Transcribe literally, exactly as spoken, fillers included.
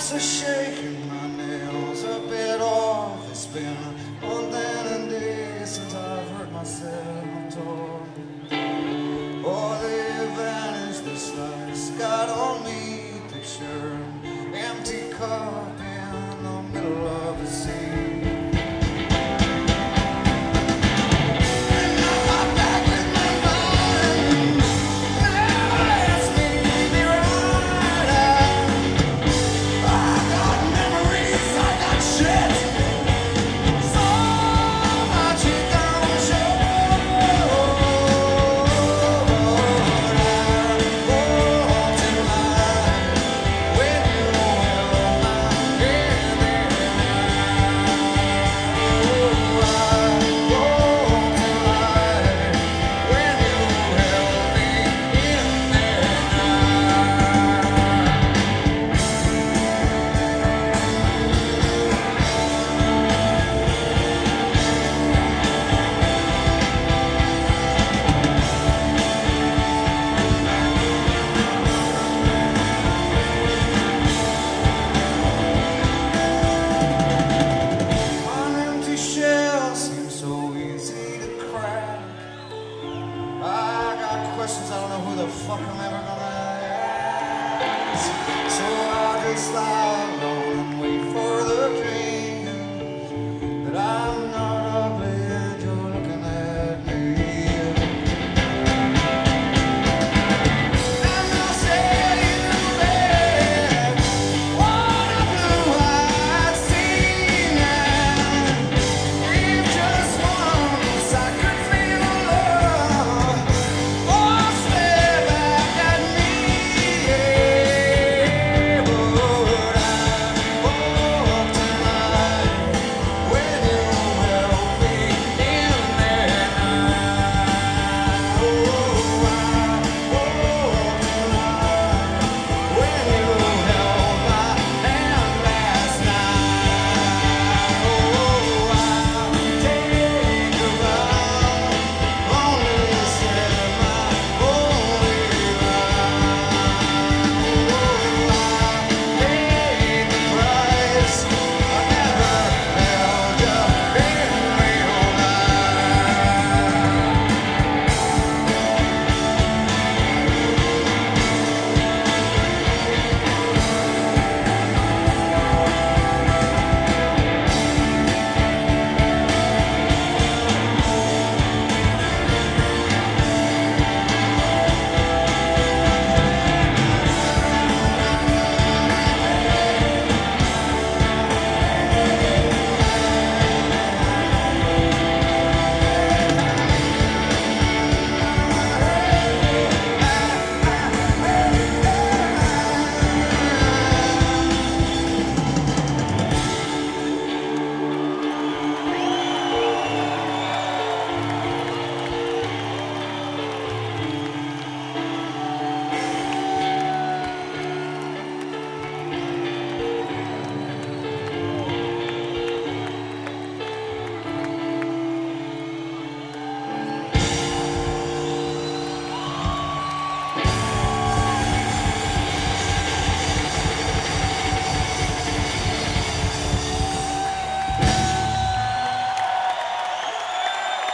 hands are shaking, my nails are bit off. It's been more than a day since I've heard myself talk. Oh, they vanished, this life's got on me. Picture an empty cup in the middle of the sea. Questions I don't know who the fuck I'm ever gonna ask, so I'll just stop.